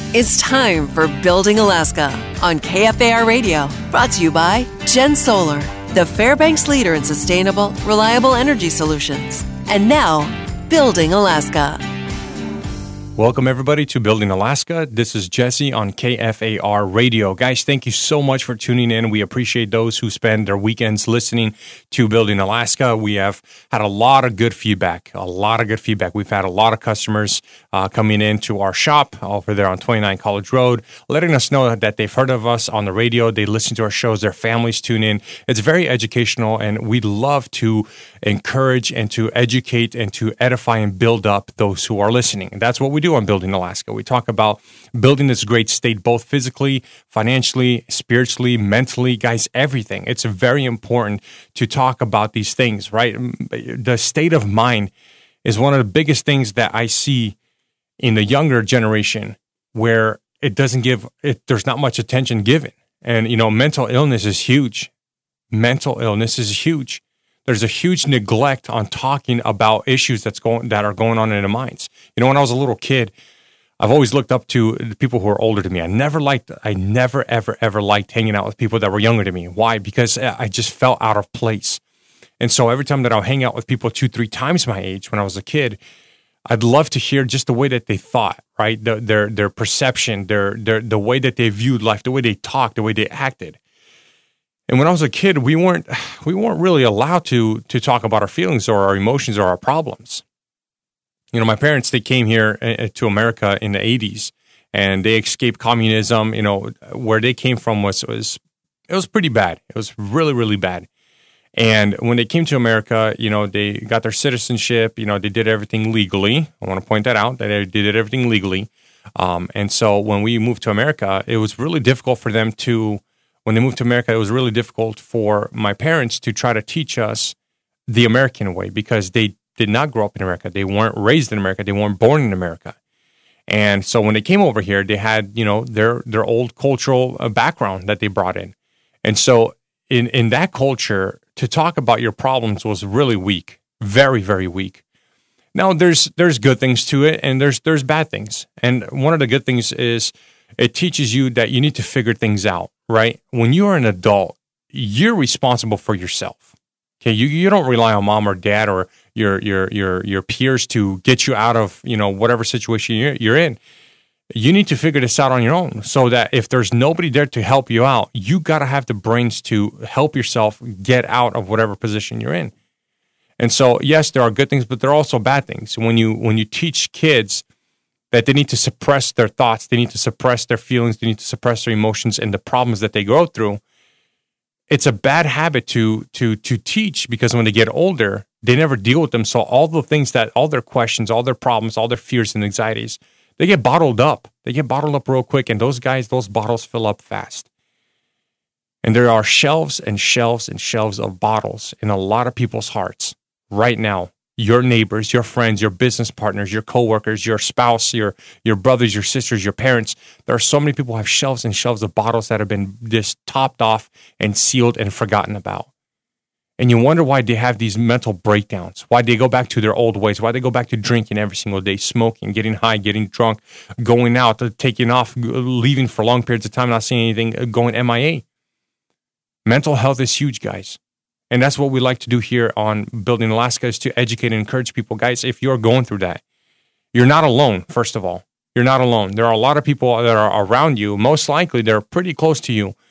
It's time for Building Alaska on KFAR Radio, brought to you by Gen Solar, the Fairbanks leader in sustainable, reliable energy solutions. And now, Building Alaska. Welcome, everybody, to Building Alaska. This is Jesse on KFAR Radio. Guys, thank you so much for tuning in. We appreciate those who spend their weekends listening to Building Alaska. We have had a lot of good feedback, We've had a lot of customers coming into our shop over there on 29 College Road, letting us know that they've heard of us on the radio. They listen to our shows. Their families tune in. It's very educational, and we'd love to encourage and to educate and to edify and build up those who are listening. And that's what we do on Building Alaska. We talk about building this great state, both physically, financially, spiritually, mentally, guys, everything. It's very important to talk about these things, right? The state of mind is one of the biggest things that I see in the younger generation, where there's not much attention given. And, mental illness is huge. There's a huge neglect on talking about issues that are going on in the minds. When I was a little kid, I've always looked up to the people who are older to me. I never ever liked hanging out with people that were younger to me. Why? Because I just felt out of place. And so every time that I'll hang out with people 2-3 times my age when I was a kid, I'd love to hear just the way that they thought, right? Their perception, the way that they viewed life, the way they talked, the way they acted. And when I was a kid, we weren't really allowed to talk about our feelings or our emotions or our problems. My parents, they came here to America in the 80s, and they escaped communism. Where they came from was pretty bad. It was really, really bad. And when they came to America, they got their citizenship. They did everything legally. I want to point that out, that they did everything legally. And so when we moved to America, it was really difficult for them to. When they moved to America, it was really difficult for my parents to try to teach us the American way, because they did not grow up in America. They weren't raised in America. They weren't born in America. And so when they came over here, they had, their old cultural background that they brought in. And so in that culture, to talk about your problems was really weak, very, very weak. Now, there's good things to it, and there's bad things. And one of the good things is it teaches you that you need to figure things out. Right? When you are an adult, you're responsible for yourself. Okay, you don't rely on mom or dad or your peers to get you out of whatever situation you're in. You need to figure this out on your own, so that if there's nobody there to help you out, you got to have the brains to help yourself get out of whatever position you're in. And so, yes, there are good things, but there are also bad things. When you teach kids that they need to suppress their thoughts, they need to suppress their feelings, they need to suppress their emotions and the problems that they go through, it's a bad habit to teach, because when they get older, they never deal with them. So all their questions, all their problems, all their fears and anxieties, they get bottled up. They get bottled up real quick, and those bottles fill up fast. And there are shelves and shelves and shelves of bottles in a lot of people's hearts right now. Your neighbors, your friends, your business partners, your coworkers, your spouse, your brothers, your sisters, your parents. There are so many people who have shelves and shelves of bottles that have been just topped off and sealed and forgotten about. And you wonder why they have these mental breakdowns, why they go back to their old ways, why they go back to drinking every single day, smoking, getting high, getting drunk, going out, taking off, leaving for long periods of time, not seeing anything, going MIA. Mental health is huge, guys. And that's what we like to do here on Building Alaska, is to educate and encourage people. Guys, if you're going through that, you're not alone, first of all. You're not alone. There are a lot of people that are around you, most likely they're pretty close to you,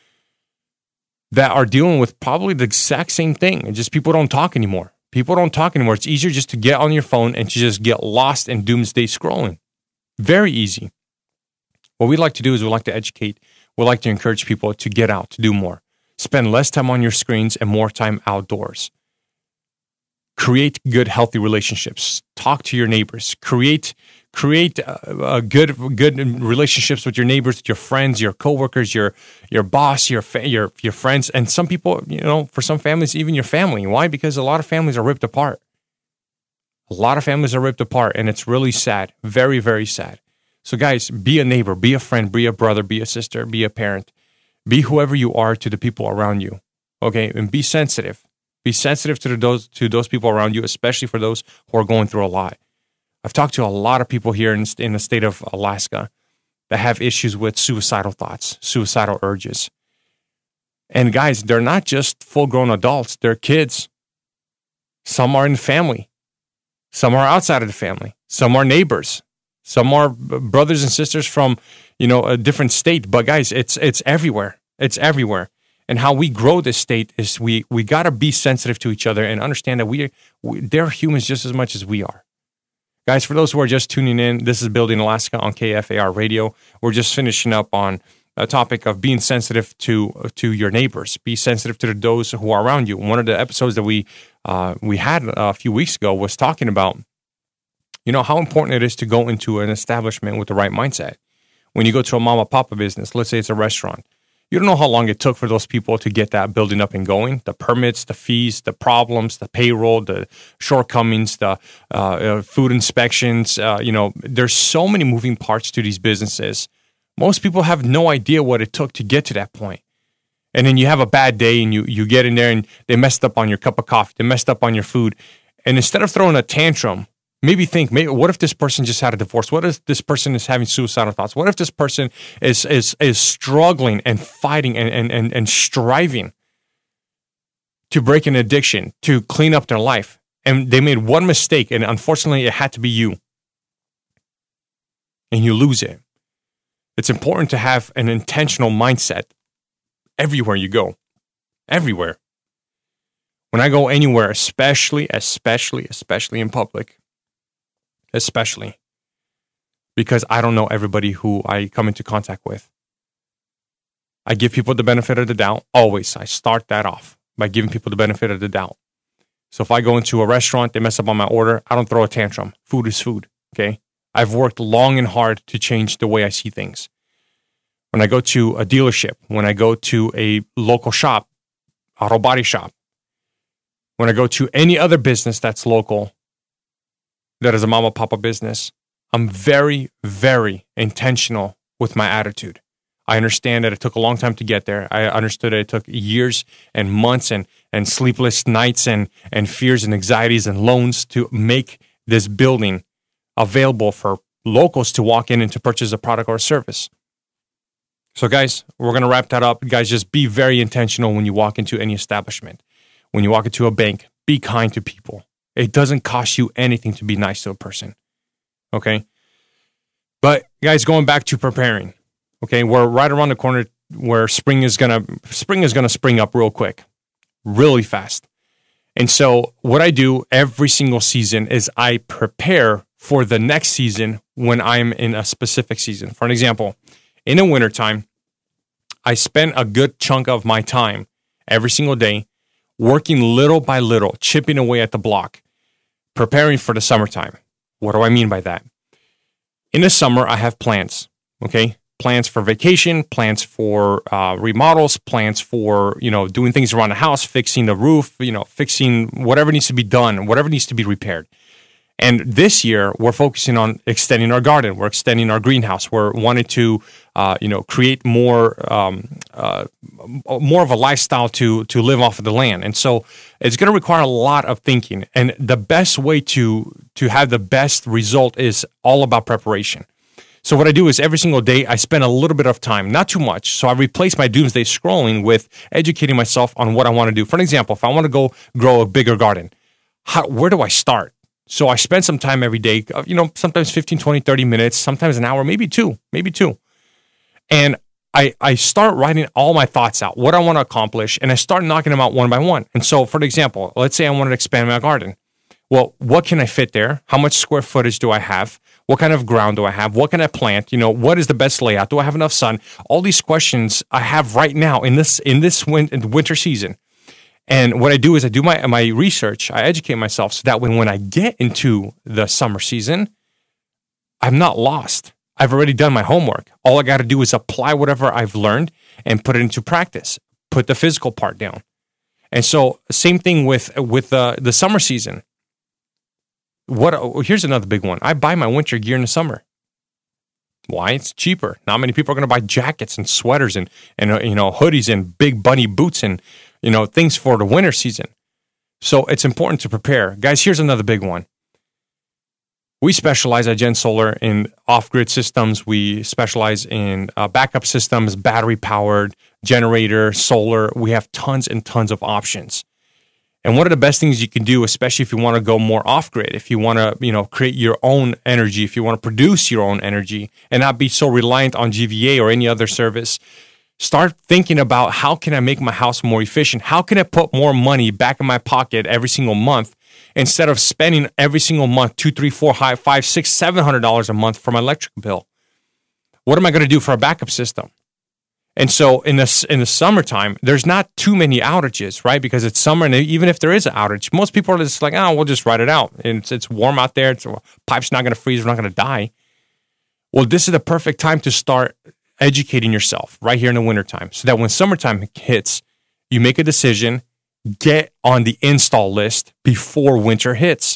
that are dealing with probably the exact same thing. And just people don't talk anymore. It's easier just to get on your phone and to just get lost in doomsday scrolling. Very easy. What we like to do is we like to educate. We like to encourage people to get out, to do more. Spend less time on your screens and more time outdoors. Create good, healthy relationships. Talk to your neighbors. Create good relationships with your neighbors, your friends, your coworkers, your boss, your friends, and some people, for some families, even your family. Why? Because a lot of families are ripped apart. And it's really sad. Very, very sad. So guys, be a neighbor, be a friend, be a brother, be a sister, be a parent. Be whoever you are to the people around you, okay? And be sensitive. Be sensitive to those people around you, especially for those who are going through a lot. I've talked to a lot of people here in the state of Alaska that have issues with suicidal thoughts, suicidal urges. And guys, they're not just full-grown adults, they're kids. Some are in the family. Some are outside of the family. Some are neighbors. Some are brothers and sisters from, a different state. But guys, it's everywhere. It's everywhere. And how we grow this state is we got to be sensitive to each other and understand that they're humans just as much as we are. Guys, for those who are just tuning in, this is Building Alaska on KFAR Radio. We're just finishing up on a topic of being sensitive to your neighbors. Be sensitive to those who are around you. One of the episodes that we had a few weeks ago was talking about, how important it is to go into an establishment with the right mindset. When you go to a mama papa business, let's say it's a restaurant, you don't know how long it took for those people to get that building up and going. The permits, the fees, the problems, the payroll, the shortcomings, the food inspections. There's so many moving parts to these businesses. Most people have no idea what it took to get to that point. And then you have a bad day and you get in there and they messed up on your cup of coffee. They messed up on your food. And instead of throwing a tantrum, maybe what if this person just had a divorce? What if this person is having suicidal thoughts? What if this person is struggling and fighting and striving to break an addiction, to clean up their life? And they made one mistake, and unfortunately, it had to be you. And you lose it. It's important to have an intentional mindset everywhere you go. Everywhere. When I go anywhere, especially in public, especially because I don't know everybody who I come into contact with. I give people the benefit of the doubt. Always, I start that off by giving people the benefit of the doubt. So if I go into a restaurant, they mess up on my order, I don't throw a tantrum. Food is food, okay? I've worked long and hard to change the way I see things. When I go to a dealership, when I go to a local shop, auto body shop, when I go to any other business that's local, that is a mama papa business, I'm very, very intentional with my attitude. I understand that it took a long time to get there. I understood that it took years and months and sleepless nights and fears and anxieties and loans to make this building available for locals to walk in and to purchase a product or a service. So guys, we're going to wrap that up. Guys, just be very intentional when you walk into any establishment. When you walk into a bank, be kind to people. It doesn't cost you anything to be nice to a person, okay? But guys, going back to preparing, okay, we're right around the corner where spring is gonna spring up real quick, really fast. And so what I do every single season is I prepare for the next season when I'm in a specific season. For an example, in the wintertime, I spend a good chunk of my time every single day working little by little, chipping away at the block, preparing for the summertime. What do I mean by that? In the summer, I have plans, okay? Plans for vacation, plans for remodels, plans for, doing things around the house, fixing the roof, fixing whatever needs to be done, whatever needs to be repaired. And this year, we're focusing on extending our garden. We're extending our greenhouse. We're wanting to, create more of a lifestyle to live off of the land. And so it's going to require a lot of thinking. And the best way to have the best result is all about preparation. So what I do is every single day, I spend a little bit of time, not too much. So I replace my doomsday scrolling with educating myself on what I want to do. For an example, if I want to go grow a bigger garden, where do I start? So I spend some time every day, sometimes 15, 20, 30 minutes, sometimes an hour, maybe two. And I start writing all my thoughts out, what I want to accomplish, and I start knocking them out one by one. And so, for example, let's say I wanted to expand my garden. Well, what can I fit there? How much square footage do I have? What kind of ground do I have? What can I plant? What is the best layout? Do I have enough sun? All these questions I have right now in this winter season. And what I do is I do my research, I educate myself so that when I get into the summer season, I'm not lost. I've already done my homework. All I got to do is apply whatever I've learned and put it into practice, put the physical part down. And so same thing with the summer season. Here's another big one. I buy my winter gear in the summer. Why? It's cheaper. Not many people are going to buy jackets and sweaters and hoodies and big bunny boots and things for the winter season. So it's important to prepare. Guys, here's another big one. We specialize at Gen Solar in off-grid systems. We specialize in backup systems, battery-powered, generator, solar. We have tons and tons of options. And one of the best things you can do, especially if you want to go more off-grid, if you want to, create your own energy, if you want to produce your own energy and not be so reliant on GVA or any other service, start thinking about how can I make my house more efficient? How can I put more money back in my pocket every single month instead of spending every single month $200, $300, $400, $500, $600, $700 a month for my electric bill? What am I going to do for a backup system? And so in the summertime, there's not too many outages, right? Because it's summer, and even if there is an outage, most people are just like, we'll just ride it out. And it's warm out there. Pipe's not going to freeze. We're not going to die. Well, this is the perfect time to start educating yourself right here in the wintertime so that when summertime hits, you make a decision, get on the install list before winter hits.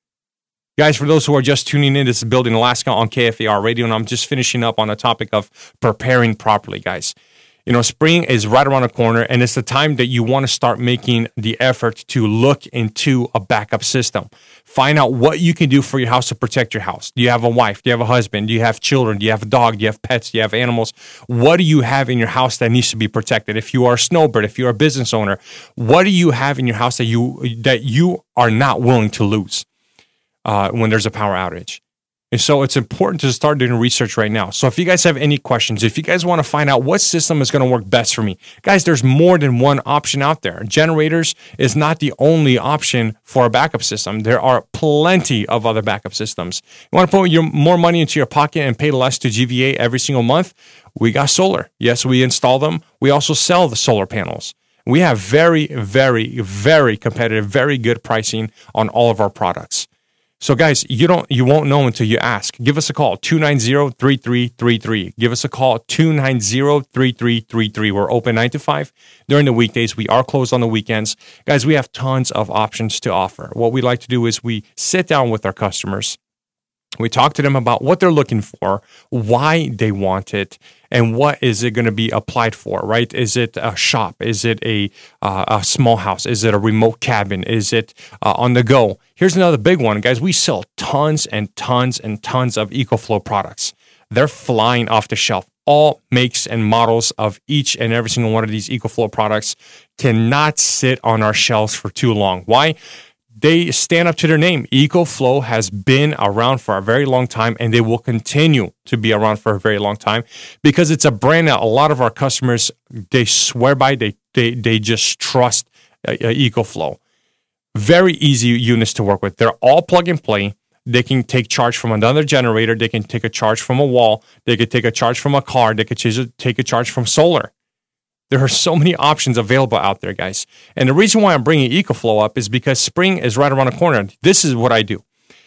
Guys, for those who are just tuning in, this is Building Alaska on KFAR Radio, and I'm just finishing up on the topic of preparing properly, guys. Spring is right around the corner, and it's the time that you want to start making the effort to look into a backup system. Find out what you can do for your house to protect your house. Do you have a wife? Do you have a husband? Do you have children? Do you have a dog? Do you have pets? Do you have animals? What do you have in your house that needs to be protected? If you are a snowbird, if you're a business owner, what do you have in your house that you are not willing to lose when there's a power outage? And so it's important to start doing research right now. So if you guys have any questions, if you guys want to find out what system is going to work best for me, guys, there's more than one option out there. Generators is not the only option for a backup system. There are plenty of other backup systems. You want to put more money into your pocket and pay less to GVA every single month? We got solar. Yes, we install them. We also sell the solar panels. We have very, very, very competitive, very good pricing on all of our products. So guys, you won't know until you ask. Give us a call, 290-3333. Give us a call, 290-3333. We're open 9 to 5 during the weekdays. We are closed on the weekends. Guys, we have tons of options to offer. What we like to do is we sit down with our customers. We talk to them about what they're looking for, why they want it, and what is it going to be applied for, right? Is it a shop? Is it a small house? Is it a remote cabin? Is it on the go? Here's another big one, guys. We sell tons and tons and tons of EcoFlow products. They're flying off the shelf. All makes and models of each and every single one of these EcoFlow products cannot sit on our shelves for too long. Why? They stand up to their name. EcoFlow has been around for a very long time, and they will continue to be around for a very long time because it's a brand that a lot of our customers, they swear by, they just trust EcoFlow. Very easy units to work with. They're all plug and play. They can take charge from another generator. They can take a charge from a wall. They can take a charge from a car. They could take a charge from solar. There are so many options available out there, guys. And the reason why I'm bringing EcoFlow up is because spring is right around the corner. This is what I do.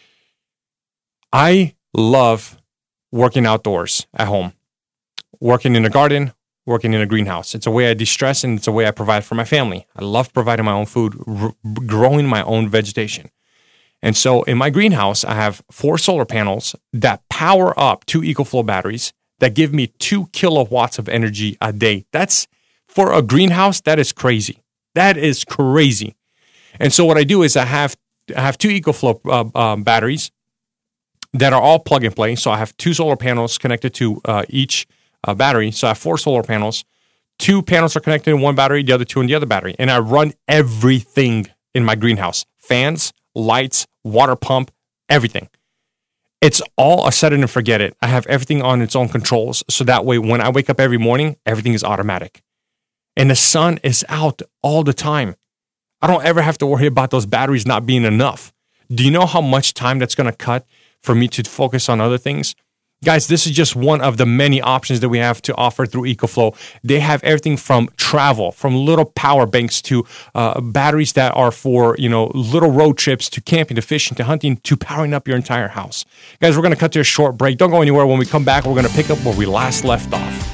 I love working outdoors at home, working in a garden, working in a greenhouse. It's a way I de-stress, and it's a way I provide for my family. I love providing my own food, growing my own vegetation. And so in my greenhouse, I have 4 solar panels that power up 2 EcoFlow batteries that give me 2 kilowatts of energy a day. For a greenhouse, that is crazy. That is crazy. And so what I do is I have 2 EcoFlow batteries that are all plug and play. So I have 2 solar panels connected to each battery. So I have 4 solar panels. 2 panels are connected in one battery, the other 2 in the other battery. And I run everything in my greenhouse. Fans, lights, water pump, everything. It's all a set it and forget it. I have everything on its own controls. So that way, when I wake up every morning, everything is automatic. And the sun is out all the time. I don't ever have to worry about those batteries not being enough. Do you know how much time that's going to cut for me to focus on other things? Guys, this is just one of the many options that we have to offer through EcoFlow. They have everything from travel, from little power banks to batteries that are for, little road trips, to camping, to fishing, to hunting, to powering up your entire house. Guys, we're going to cut to a short break. Don't go anywhere. When we come back, we're going to pick up where we last left off.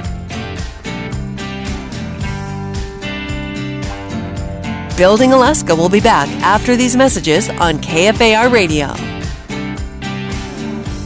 Building Alaska will be back after these messages on KFAR Radio.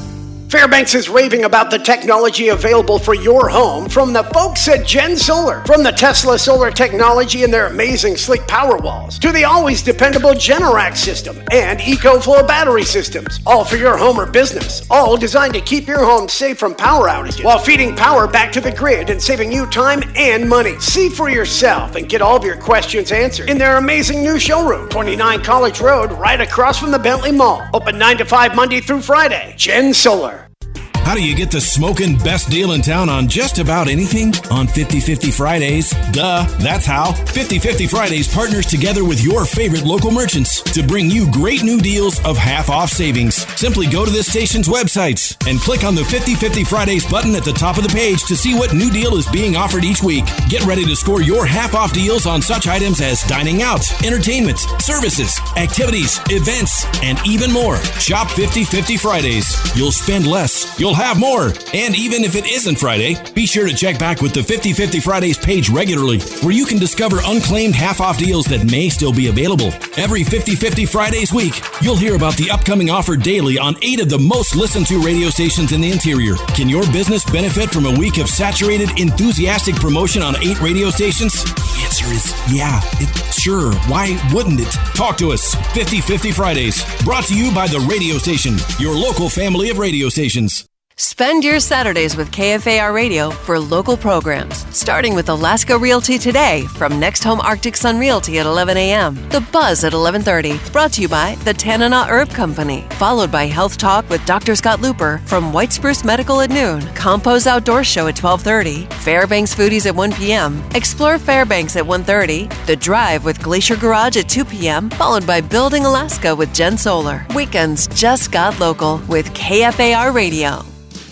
Fairbanks is raving about the technology available for your home from the folks at Gen Solar. From the Tesla solar technology and their amazing sleek power walls to the always dependable Generac system and EcoFlow battery systems. All for your home or business. All designed to keep your home safe from power outages while feeding power back to the grid and saving you time and money. See for yourself and get all of your questions answered in their amazing new showroom, 29 College Road, right across from the Bentley Mall. Open 9 to 5 Monday through Friday. Gen Solar. How do you get the smoking best deal in town on just about anything? On 50/50 Fridays. Duh, that's how. 50/50 Fridays partners together with your favorite local merchants to bring you great new deals of half-off savings. Simply go to this station's websites and click on the 50/50 Fridays button at the top of the page to see what new deal is being offered each week. Get ready to score your half-off deals on such items as dining out, entertainment, services, activities, events, and even more. Shop 50/50 Fridays. You'll spend less. You'll have more. And even if it isn't Friday, be sure to check back with the 50/50 Fridays page regularly, where you can discover unclaimed half-off deals that may still be available. Every 50/50 Fridays week, you'll hear about the upcoming offer daily on 8 of the most listened to radio stations in the interior. Can your business benefit from a week of saturated, enthusiastic promotion on 8 radio stations? The answer is yeah. Sure. Why wouldn't it? Talk to us. 50/50 Fridays. Brought to you by the radio station, your local family of radio stations. Spend your Saturdays with KFAR Radio for local programs, starting with Alaska Realty Today from Next Home Arctic Sun Realty at 11 a.m., The Buzz at 11:30, brought to you by the Tanana Herb Company, followed by Health Talk with Dr. Scott Looper from White Spruce Medical at noon, Compose Outdoor Show at 12:30, Fairbanks Foodies at 1 p.m., Explore Fairbanks at 1:30, The Drive with Glacier Garage at 2 p.m., followed by Building Alaska with Gen Solar. Weekends just got local with KFAR Radio.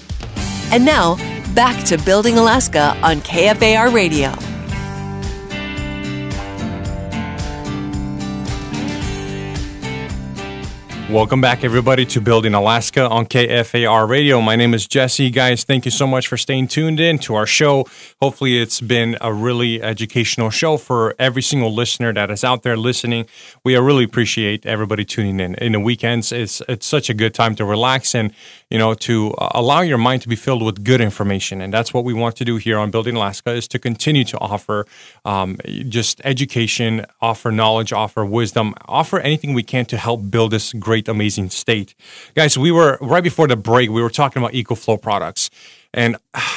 And now, back to Building Alaska on KFAR Radio. Welcome back, everybody, to Building Alaska on KFAR Radio. My name is Jesse. Guys, thank you so much for staying tuned in to our show. Hopefully, it's been a really educational show for every single listener that is out there listening. We really appreciate everybody tuning in. In the weekends, it's such a good time to relax and, to allow your mind to be filled with good information. And that's what we want to do here on Building Alaska, is to continue to offer just education, offer knowledge, offer wisdom, offer anything we can to help build this great, amazing state. Guys, we were right before the break, we were talking about EcoFlow products, and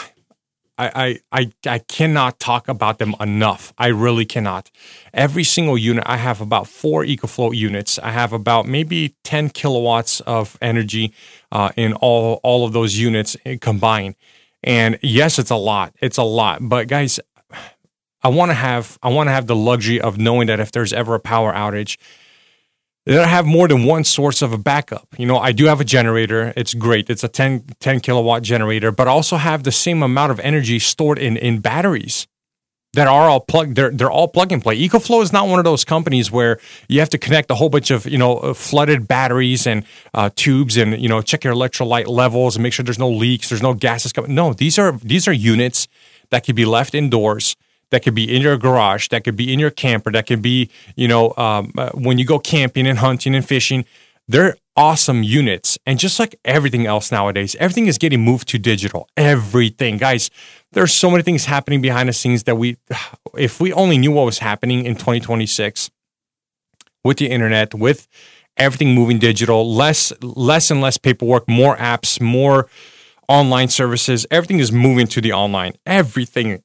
I cannot talk about them enough. I really cannot. Every single unit, I have about 4 EcoFlow units. I have about maybe 10 kilowatts of energy in all of those units combined. And yes, it's a lot. It's a lot. But guys, I want to have the luxury of knowing that if there's ever a power outage, that I have more than one source of a backup. I do have a generator. It's great. It's a 10 kilowatt generator, but I also have the same amount of energy stored in batteries that are all plugged. They're all plug and play. EcoFlow is not one of those companies where you have to connect a whole bunch of, flooded batteries and tubes and, check your electrolyte levels and make sure there's no leaks, there's no gases coming. No, these are units that can be left indoors, that could be in your garage, that could be in your camper, that could be, when you go camping and hunting and fishing. They're awesome units. And just like everything else nowadays, everything is getting moved to digital. Everything. Guys, there's so many things happening behind the scenes that if we only knew what was happening in 2026 with the internet, with everything moving digital, less and less paperwork, more apps, more online services, everything is moving to the online. Everything.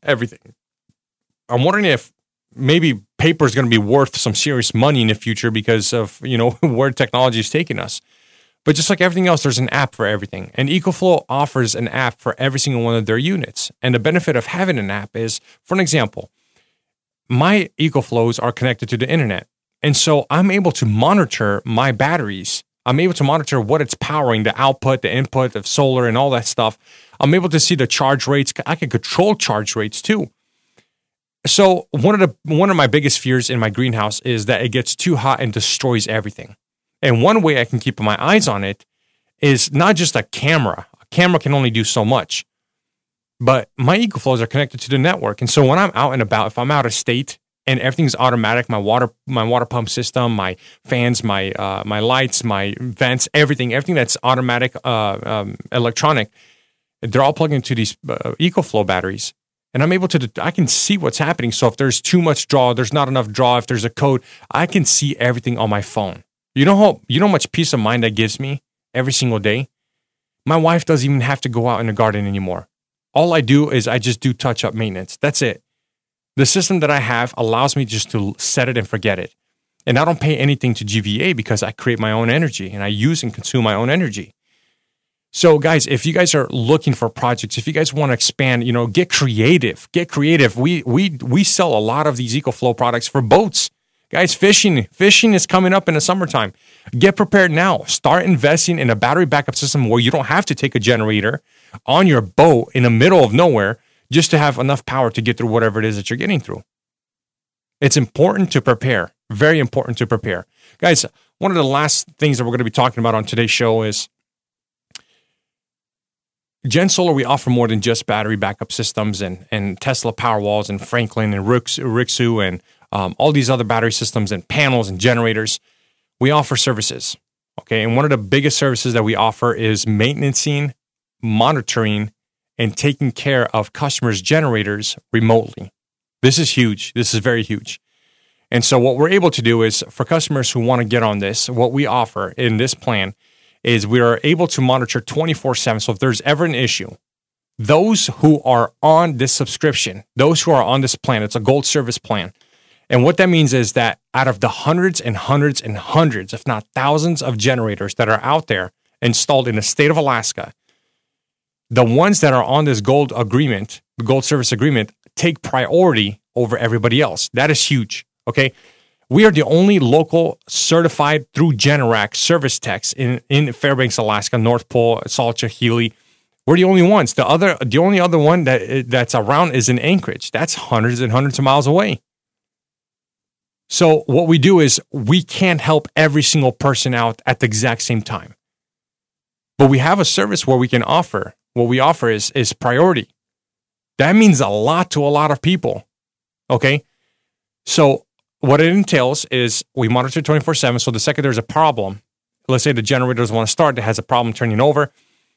I'm wondering if maybe paper is going to be worth some serious money in the future because of, where technology is taking us. But just like everything else, there's an app for everything. And EcoFlow offers an app for every single one of their units. And the benefit of having an app is, for an example, my EcoFlows are connected to the internet. And so I'm able to monitor my batteries. I'm able to monitor what it's powering, the output, the input of solar and all that stuff. I'm able to see the charge rates. I can control charge rates too. So one of my biggest fears in my greenhouse is that it gets too hot and destroys everything. And one way I can keep my eyes on it is not just a camera. A camera can only do so much. But my EcoFlows are connected to the network. And so when I'm out and about, if I'm out of state and everything's automatic. My water pump system, my fans, my lights, my vents, everything that's automatic, electronic. They're all plugged into these EcoFlow batteries, and I'm able to. I can see what's happening. So if there's too much draw, there's not enough draw. If there's a code, I can see everything on my phone. You know how much peace of mind that gives me every single day. My wife doesn't even have to go out in the garden anymore. All I do is I just do touch-up maintenance. That's it. The system that I have allows me just to set it and forget it. And I don't pay anything to GVA because I create my own energy and I use and consume my own energy. So guys, if you guys are looking for projects, if you guys want to expand, get creative. We sell a lot of these EcoFlow products for boats. Guys, fishing is coming up in the summertime. Get prepared now. Start investing in a battery backup system where you don't have to take a generator on your boat in the middle of nowhere just to have enough power to get through whatever it is that you're getting through. It's important to prepare. Very important to prepare. Guys, one of the last things that we're going to be talking about on today's show is Gen Solar. We offer more than just battery backup systems and Tesla Powerwalls and Franklin and Rixu and all these other battery systems and panels and generators. We offer services, okay? And one of the biggest services that we offer is maintaining, monitoring, and taking care of customers' generators remotely. This is huge. This is very huge. And so what we're able to do is, for customers who want to get on this, what we offer in this plan is we are able to monitor 24/7. So if there's ever an issue, those who are on this subscription, those who are on this plan, it's a gold service plan. And what that means is that out of the hundreds and hundreds and hundreds, if not thousands of generators that are out there installed in the state of Alaska, the ones that are on this gold agreement, the gold service agreement, take priority over everybody else. That is huge, okay? We are the only local certified through Generac service techs in Fairbanks, Alaska, North Pole, Salt Lake, Healy. We're the only ones. The only other one that's around is in Anchorage. That's hundreds and hundreds of miles away. So what we do is we can't help every single person out at the exact same time. But we have a service where we can offer, what we offer is priority. That means a lot to a lot of people, okay? So what it entails is we monitor 24/7. So the second there's a problem, let's say the generator doesn't want to start, it has a problem turning over.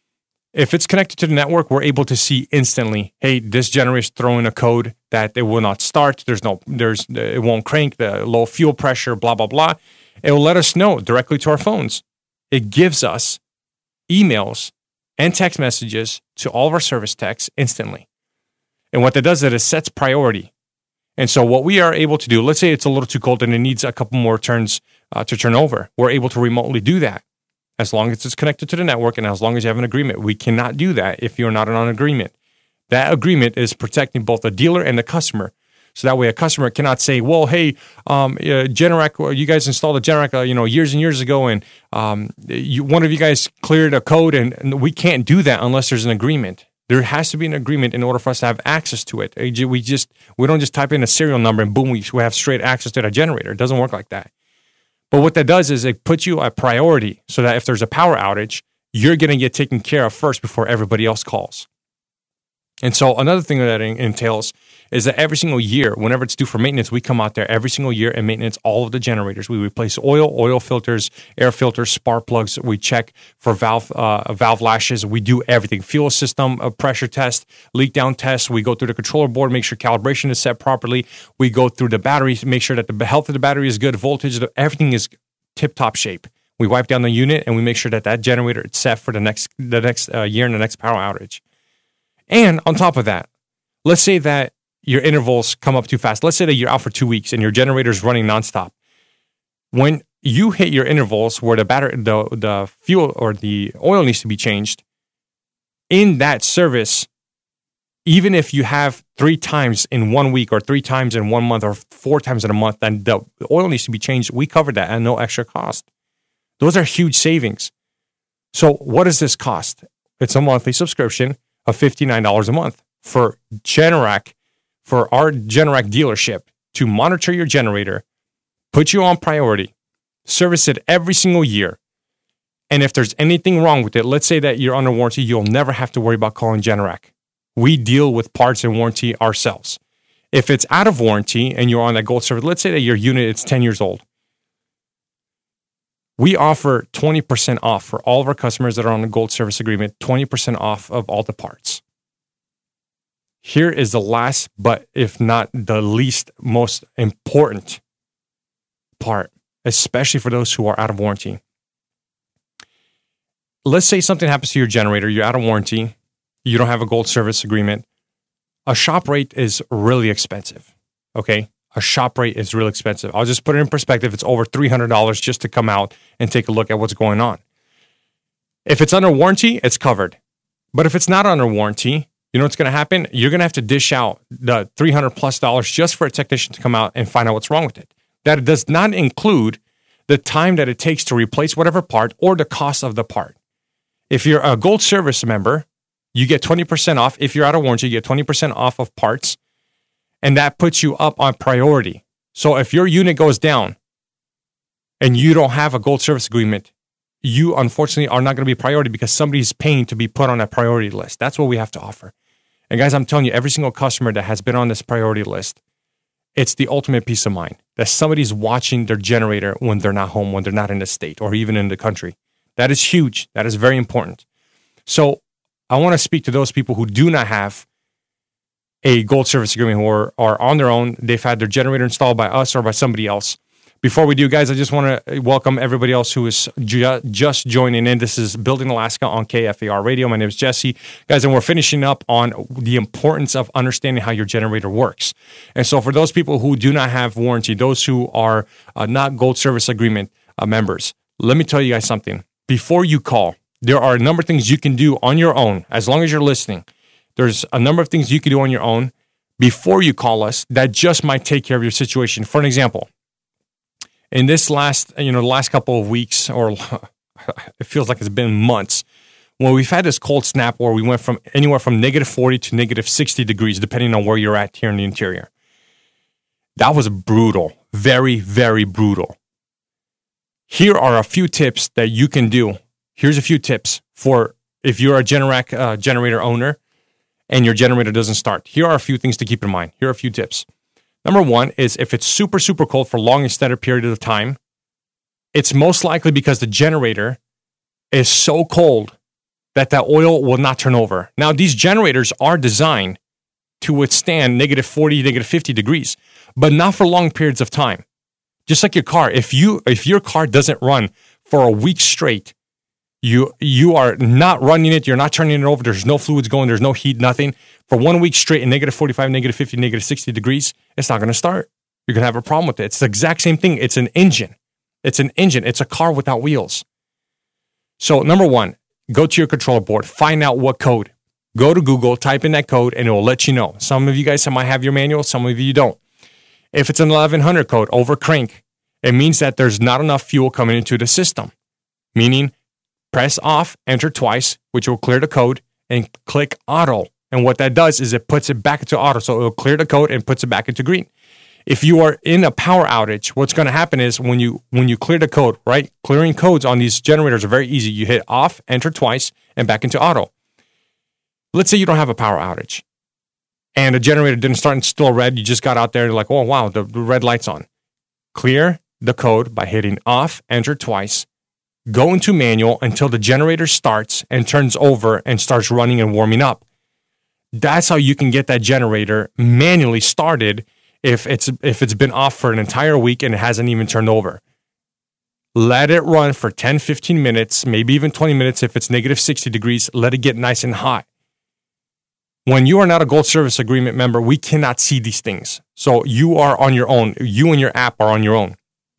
If it's connected to the network, we're able to see instantly, hey, this generator is throwing a code that it will not start. It won't crank, the low fuel pressure, blah, blah, blah. It will let us know directly to our phones. It gives us emails and text messages to all of our service techs instantly. And what that does is it sets priority. And so what we are able to do, let's say it's a little too cold and it needs a couple more turns to turn over. We're able to remotely do that as long as it's connected to the network and as long as you have an agreement. We cannot do that if you're not on an agreement. That agreement is protecting both the dealer and the customer. So that way a customer cannot say, well, hey, Generac, you guys installed a Generac years and years ago, and one of you guys cleared a code, and we can't do that unless there's an agreement. There has to be an agreement in order for us to have access to it. We don't just type in a serial number and boom, we have straight access to that generator. It doesn't work like that. But what that does is it puts you at priority so that if there's a power outage, you're going to get taken care of first before everybody else calls. And so another thing that entails is that every single year, whenever it's due for maintenance, we come out there every single year and maintenance all of the generators. We replace oil filters, air filters, spark plugs. We check for valve lashes. We do everything. Fuel system, pressure test, leak down test. We go through the controller board, make sure calibration is set properly. We go through the battery, make sure that the health of the battery is good, voltage, everything is tip-top shape. We wipe down the unit and we make sure that generator is set for the next year and the next power outage. And on top of that, let's say that your intervals come up too fast. Let's say that you're out for 2 weeks and your generator is running nonstop. When you hit your intervals where the fuel or the oil needs to be changed, in that service, even if you have 3 times in 1 week or 3 times in 1 month or 4 times in a month, and the oil needs to be changed, we cover that at no extra cost. Those are huge savings. So what does this cost? It's a monthly subscription of $59 a month for Generac, for our Generac dealership to monitor your generator, put you on priority, service it every single year. And if there's anything wrong with it, let's say that you're under warranty, you'll never have to worry about calling Generac. We deal with parts and warranty ourselves. If it's out of warranty and you're on that gold service, let's say that your unit is 10 years old. We offer 20% off for all of our customers that are on the gold service agreement, 20% off of all the parts. Here is the last, but if not the least most important part, especially for those who are out of warranty. Let's say something happens to your generator, you're out of warranty, you don't have a gold service agreement. A shop rate is really expensive, okay? A shop rate is really expensive. I'll just put it in perspective. It's over $300 just to come out and take a look at what's going on. If it's under warranty, it's covered. But if it's not under warranty, you know what's going to happen? You're going to have to dish out the $300+ just for a technician to come out and find out what's wrong with it. That does not include the time that it takes to replace whatever part or the cost of the part. If you're a gold service member, you get 20% off. If you're out of warranty, you get 20% off of parts. And that puts you up on priority. So if your unit goes down and you don't have a gold service agreement, you unfortunately are not going to be priority because somebody's paying to be put on that priority list. That's what we have to offer. And guys, I'm telling you, every single customer that has been on this priority list, it's the ultimate peace of mind that somebody's watching their generator when they're not home, when they're not in the state or even in the country. That is huge. That is very important. So I want to speak to those people who do not have a gold service agreement, who are on their own. They've had their generator installed by us or by somebody else. Before we do, guys, I just want to welcome everybody else who is just joining in. This is Building Alaska on KFAR Radio. My name is Jesse. Guys, and we're finishing up on the importance of understanding how your generator works. And so for those people who do not have warranty, those who are not gold service agreement members, let me tell you guys something. Before you call, there are a number of things you can do on your own, as long as you're listening. There's a number of things you can do on your own before you call us that just might take care of your situation. For an example, in this last couple of weeks, or it feels like it's been months, when we've had this cold snap where we went from anywhere from -40 to -60 degrees, depending on where you're at here in the interior. That was brutal. Very, very brutal. Here are a few tips that you can do. Here's a few tips for if you're a Generac generator owner and your generator doesn't start. Here are a few things to keep in mind. Here are a few tips. Number one is if it's super, super cold for a long extended period of time, it's most likely because the generator is so cold that oil will not turn over. Now, these generators are designed to withstand -40, -50 degrees, but not for long periods of time. Just like your car, if your car doesn't run for a week straight, you are not running it, you're not turning it over, there's no fluids going, there's no heat, nothing. For 1 week straight in -45, -50, -60 degrees, it's not going to start. You're going to have a problem with it. It's the exact same thing. It's an engine. It's a car without wheels. So number one, go to your controller board, find out what code. Go to Google, type in that code, and it will let you know. Some of you guys might have your manual, some of you don't. If it's an 1100 code over crank, it means that there's not enough fuel coming into the system, meaning press off, enter twice, which will clear the code, and click auto. And what that does is it puts it back into auto. So it will clear the code and puts it back into green. If you are in a power outage, what's going to happen is when you clear the code, right? Clearing codes on these generators are very easy. You hit off, enter twice, and back into auto. Let's say you don't have a power outage and the generator didn't start and still red. You just got out there and like, oh, wow, the red light's on. Clear the code by hitting off, enter twice, go into manual until the generator starts and turns over and starts running and warming up. That's how you can get that generator manually started if it's been off for an entire week and it hasn't even turned over. Let it run for 10, 15 minutes, maybe even 20 minutes if it's -60 degrees. Let it get nice and hot. When you are not a gold service agreement member, we cannot see these things. So you are on your own. You and your app are on your own.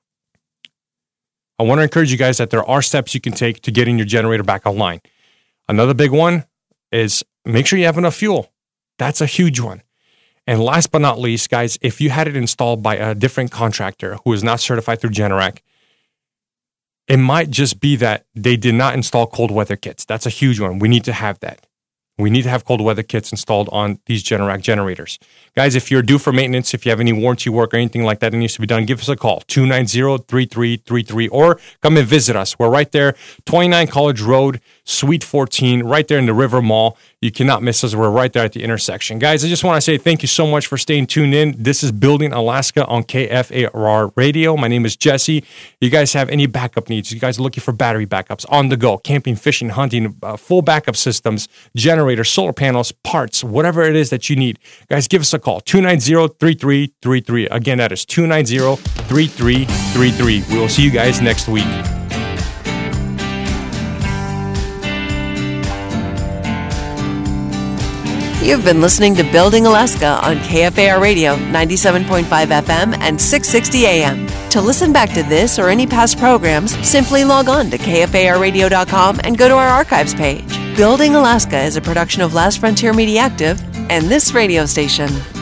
I want to encourage you guys that there are steps you can take to getting your generator back online. Another big one is make sure you have enough fuel. That's a huge one. And last but not least, guys, if you had it installed by a different contractor who is not certified through Generac, it might just be that they did not install cold weather kits. That's a huge one. We need to have that. We need to have cold weather kits installed on these Generac generators. Guys, if you're due for maintenance, if you have any warranty work or anything like that that needs to be done, give us a call, 290-3333, or come and visit us. We're right there, 29 College Road, Suite 14, right there in the River Mall. You cannot miss us. We're right there at the intersection. Guys, I just want to say thank you so much for staying tuned in. This is Building Alaska on KFAR Radio. My name is Jesse. You guys have any backup needs? You guys are looking for battery backups, on the go, camping, fishing, hunting, full backup systems, generators, solar panels, parts, whatever it is that you need. Guys, give us a call, 290-3333. Again, that is 290-3333. We will see you guys next week. You've been listening to Building Alaska on KFAR Radio, 97.5 FM and 660 AM. To listen back to this or any past programs, simply log on to KFARradio.com and go to our archives page. Building Alaska is a production of Last Frontier Media Active and this radio station.